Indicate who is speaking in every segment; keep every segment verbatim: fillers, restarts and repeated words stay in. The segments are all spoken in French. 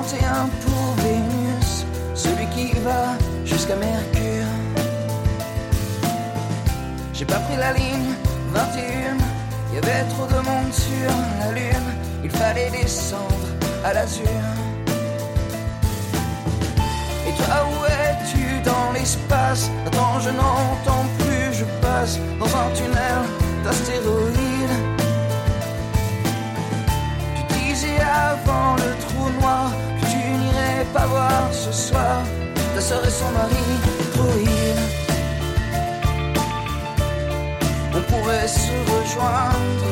Speaker 1: trente et un pour Vénus, celui qui va jusqu'à Mercure. J'ai pas pris la ligne vingt et un, il y avait trop de monde sur la lune, il fallait descendre à l'azur. Et toi où es-tu dans l'espace? Attends, je n'entends plus, je passe dans un tunnel d'astéroïdes. Tu disais avant le trou noir que tu n'irais pas voir ce soir ta sœur et son mari droïde. On pourrait se rejoindre,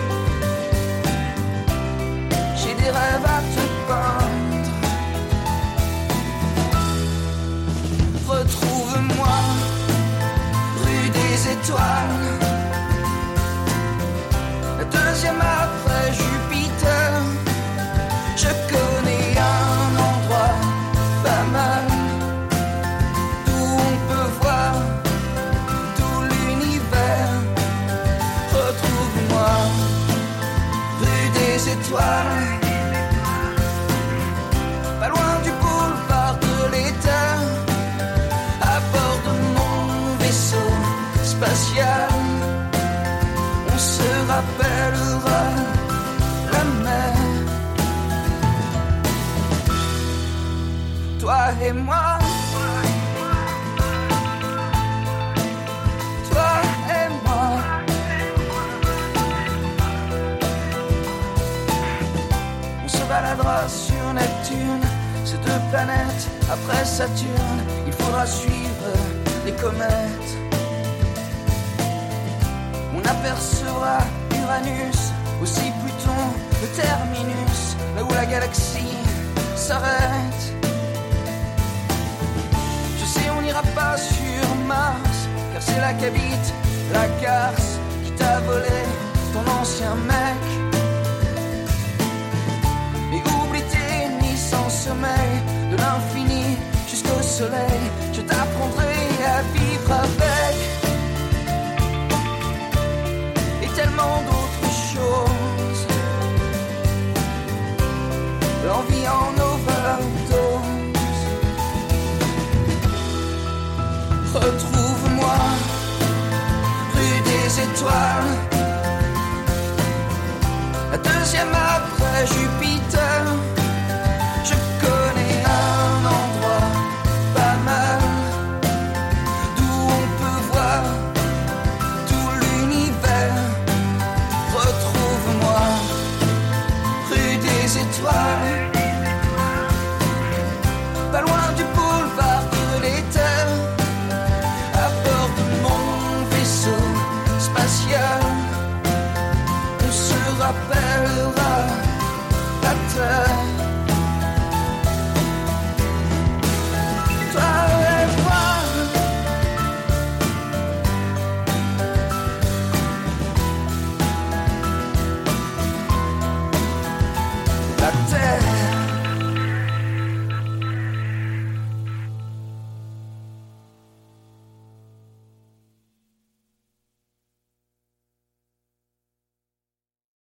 Speaker 1: j'ai des rêves à te peindre. Retrouve-moi rue des Étoiles, la deuxième après Jupiter. Je connais un endroit pas mal d'où on peut voir tout l'univers. Retrouve-moi rue des Étoiles, pas loin du boulevard de l'État, à bord de mon vaisseau spatial. On se rappellera la mer, toi et moi, toi et moi. On se baladera sur Neptune, ces deux planètes après Saturne. Il faudra suivre les comètes. On apercevra Uranus, aussi Pluton, le terminus, là où la galaxie s'arrête. Je sais, on n'ira pas sur Mars, car c'est là qu'habite la garce qui t'a volé ton ancien mec. Mais oublie tes nuits sans sommeil, de l'infini jusqu'au soleil, je t'apprendrai à vivre avec. Et tellement d'autres choses, l'envie en overdose. Retrouve-moi rue des Étoiles, la deuxième après Jupiter.